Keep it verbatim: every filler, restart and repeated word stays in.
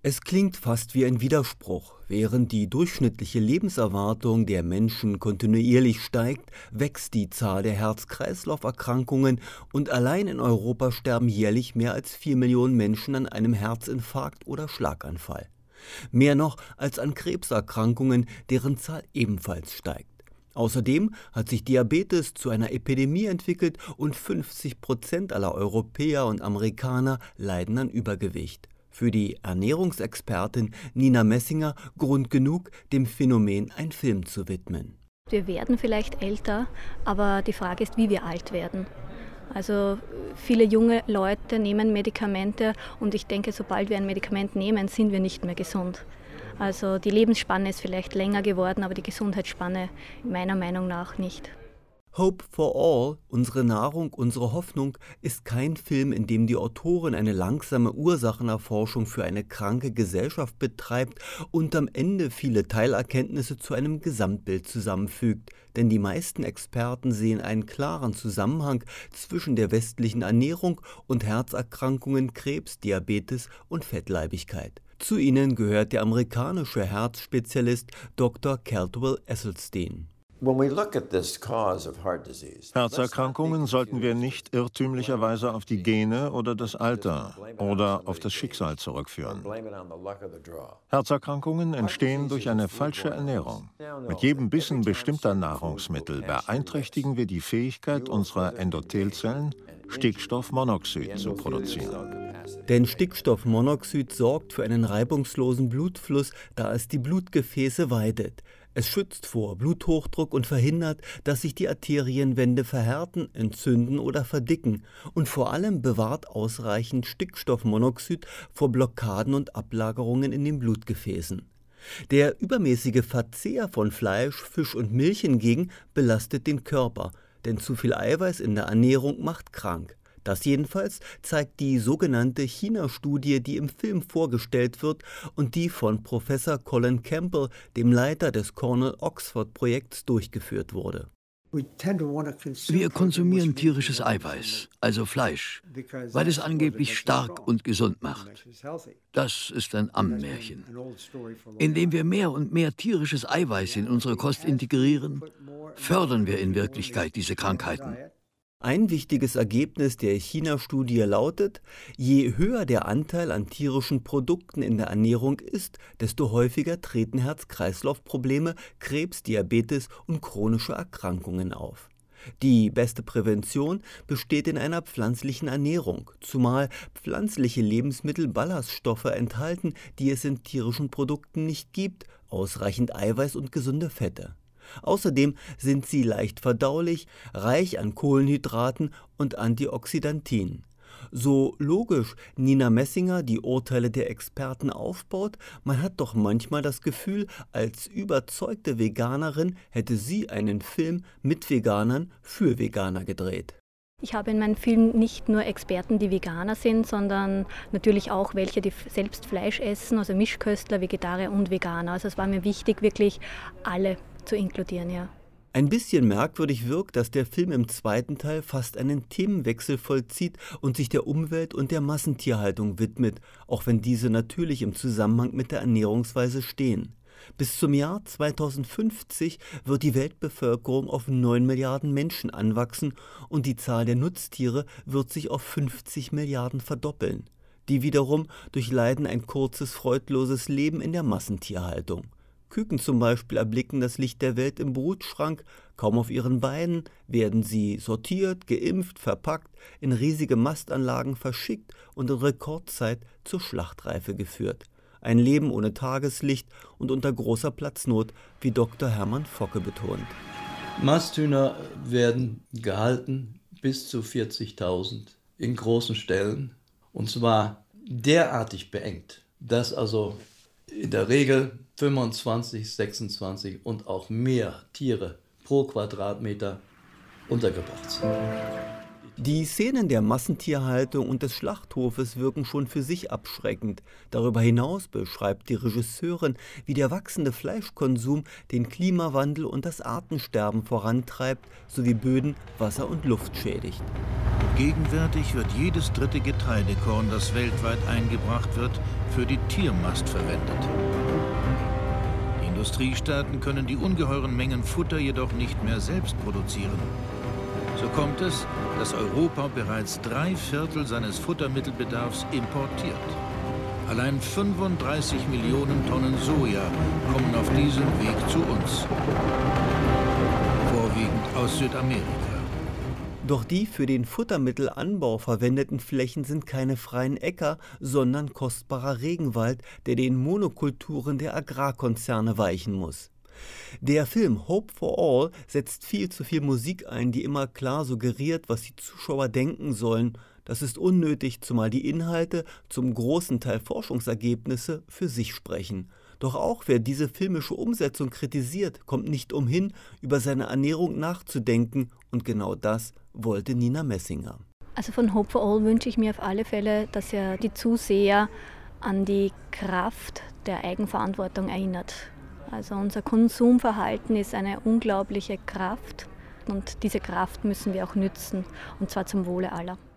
Es klingt fast wie ein Widerspruch. Während die durchschnittliche Lebenserwartung der Menschen kontinuierlich steigt, wächst die Zahl der Herz-Kreislauf-Erkrankungen und allein in Europa sterben jährlich mehr als vier Millionen Menschen an einem Herzinfarkt oder Schlaganfall. Mehr noch als an Krebserkrankungen, deren Zahl ebenfalls steigt. Außerdem hat sich Diabetes zu einer Epidemie entwickelt und fünfzig Prozent aller Europäer und Amerikaner leiden an Übergewicht. Für die Ernährungsexpertin Nina Messinger Grund genug, dem Phänomen einen Film zu widmen. Wir werden vielleicht älter, aber die Frage ist, wie wir alt werden. Also viele junge Leute nehmen Medikamente und ich denke, sobald wir ein Medikament nehmen, sind wir nicht mehr gesund. Also die Lebensspanne ist vielleicht länger geworden, aber die Gesundheitsspanne meiner Meinung nach nicht. Hope for All, unsere Nahrung, unsere Hoffnung, ist kein Film, in dem die Autorin eine langsame Ursachenerforschung für eine kranke Gesellschaft betreibt und am Ende viele Teilerkenntnisse zu einem Gesamtbild zusammenfügt. Denn die meisten Experten sehen einen klaren Zusammenhang zwischen der westlichen Ernährung und Herzerkrankungen, Krebs, Diabetes und Fettleibigkeit. Zu ihnen gehört der amerikanische Herzspezialist Doktor Caldwell Esselstyn. Herzerkrankungen sollten wir nicht irrtümlicherweise auf die Gene oder das Alter oder auf das Schicksal zurückführen. Herzerkrankungen entstehen durch eine falsche Ernährung. Mit jedem Bissen bestimmter Nahrungsmittel beeinträchtigen wir die Fähigkeit unserer Endothelzellen, Stickstoffmonoxid zu produzieren. Denn Stickstoffmonoxid sorgt für einen reibungslosen Blutfluss, da es die Blutgefäße weitet. Es schützt vor Bluthochdruck und verhindert, dass sich die Arterienwände verhärten, entzünden oder verdicken. Und vor allem bewahrt ausreichend Stickstoffmonoxid vor Blockaden und Ablagerungen in den Blutgefäßen. Der übermäßige Verzehr von Fleisch, Fisch und Milch hingegen belastet den Körper, denn zu viel Eiweiß in der Ernährung macht krank. Das jedenfalls zeigt die sogenannte China-Studie, die im Film vorgestellt wird und die von Professor Colin Campbell, dem Leiter des Cornell-Oxford-Projekts, durchgeführt wurde. Wir konsumieren tierisches Eiweiß, also Fleisch, weil es angeblich stark und gesund macht. Das ist ein Ammenmärchen. Indem wir mehr und mehr tierisches Eiweiß in unsere Kost integrieren, fördern wir in Wirklichkeit diese Krankheiten. Ein wichtiges Ergebnis der China-Studie lautet, je höher der Anteil an tierischen Produkten in der Ernährung ist, desto häufiger treten Herz-Kreislauf-Probleme, Krebs, Diabetes und chronische Erkrankungen auf. Die beste Prävention besteht in einer pflanzlichen Ernährung, zumal pflanzliche Lebensmittel Ballaststoffe enthalten, die es in tierischen Produkten nicht gibt, ausreichend Eiweiß und gesunde Fette. Außerdem sind sie leicht verdaulich, reich an Kohlenhydraten und Antioxidantinen. So logisch Nina Messinger die Urteile der Experten aufbaut, man hat doch manchmal das Gefühl, als überzeugte Veganerin hätte sie einen Film mit Veganern für Veganer gedreht. Ich habe in meinem Film nicht nur Experten, die Veganer sind, sondern natürlich auch welche, die selbst Fleisch essen, also Mischköstler, Vegetarier und Veganer. Also es war mir wichtig, wirklich alle zu inkludieren, ja. Ein bisschen merkwürdig wirkt, dass der Film im zweiten Teil fast einen Themenwechsel vollzieht und sich der Umwelt und der Massentierhaltung widmet, auch wenn diese natürlich im Zusammenhang mit der Ernährungsweise stehen. Bis zum Jahr zweitausendfünfzig wird die Weltbevölkerung auf neun Milliarden Menschen anwachsen und die Zahl der Nutztiere wird sich auf fünfzig Milliarden verdoppeln. Die wiederum durchleiden ein kurzes, freudloses Leben in der Massentierhaltung. Küken zum Beispiel erblicken das Licht der Welt im Brutschrank, kaum auf ihren Beinen werden sie sortiert, geimpft, verpackt, in riesige Mastanlagen verschickt und in Rekordzeit zur Schlachtreife geführt. Ein Leben ohne Tageslicht und unter großer Platznot, wie Doktor Hermann Focke betont. Masthühner werden gehalten bis zu vierzigtausend in großen Ställen und zwar derartig beengt, dass also in der Regel fünfundzwanzig, sechsundzwanzig und auch mehr Tiere pro Quadratmeter untergebracht sind. Die Szenen der Massentierhaltung und des Schlachthofes wirken schon für sich abschreckend. Darüber hinaus beschreibt die Regisseurin, wie der wachsende Fleischkonsum den Klimawandel und das Artensterben vorantreibt, sowie Böden, Wasser und Luft schädigt. Gegenwärtig wird jedes dritte Getreidekorn, das weltweit eingebracht wird, für die Tiermast verwendet. Die Industriestaaten können die ungeheuren Mengen Futter jedoch nicht mehr selbst produzieren. So kommt es, dass Europa bereits drei Viertel seines Futtermittelbedarfs importiert. Allein fünfunddreißig Millionen Tonnen Soja kommen auf diesem Weg zu uns, vorwiegend aus Südamerika. Doch die für den Futtermittelanbau verwendeten Flächen sind keine freien Äcker, sondern kostbarer Regenwald, der den Monokulturen der Agrarkonzerne weichen muss. Der Film Hope for All setzt viel zu viel Musik ein, die immer klar suggeriert, was die Zuschauer denken sollen. Das ist unnötig, zumal die Inhalte, zum großen Teil Forschungsergebnisse, für sich sprechen. Doch auch wer diese filmische Umsetzung kritisiert, kommt nicht umhin, über seine Ernährung nachzudenken, und genau das wollte Nina Messinger. Also von Hope for All wünsche ich mir auf alle Fälle, dass er die Zuseher an die Kraft der Eigenverantwortung erinnert. Also unser Konsumverhalten ist eine unglaubliche Kraft und diese Kraft müssen wir auch nützen, und zwar zum Wohle aller.